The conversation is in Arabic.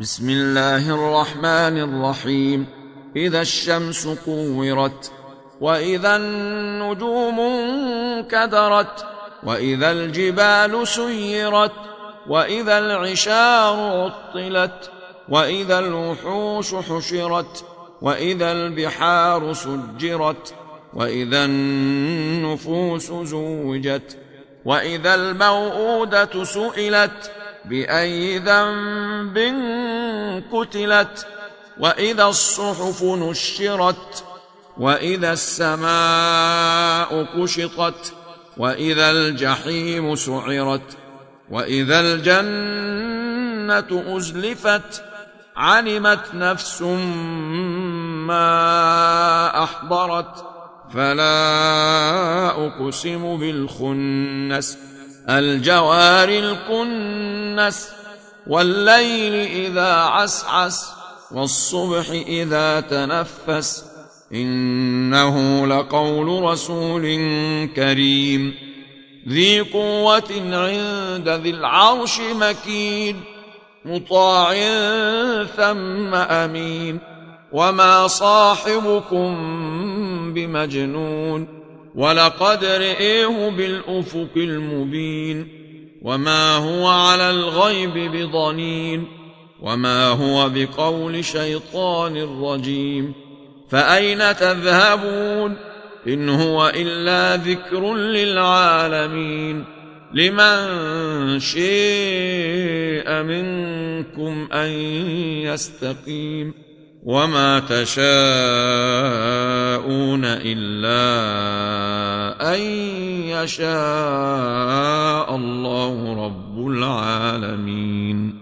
بسم الله الرحمن الرحيم. إذا الشمس كورت، وإذا النجوم انكدرت، وإذا الجبال سيرت، وإذا العشار عطلت، وإذا الوحوش حشرت، وإذا البحار سجرت، وإذا النفوس زوجت، وإذا الموءودة سئلت بأي ذنب قتلت، وإذا الصحف نشرت، وإذا السماء كشطت، وإذا الجحيم سعرت، وإذا الجنة أزلفت، علمت نفس ما أحضرت. فلا أقسم بالخنس، الجوار الكنس، والليل إذا عسعس، والصبح إذا تنفس، إنه لقول رسول كريم ذي قوة عند ذي العرش مكين، مطاع ثم أمين. وما صاحبكم بمجنون، ولقد رئيه بالأفق المبين، وما هو على الغيب بضنين، وما هو بقول شيطان رجيم. فأين تذهبون؟ إن هو إلا ذكر للعالمين. لمن شاء منكم أن يستقيم، وما تشاءون إلا أن يشاء الله رب العالمين.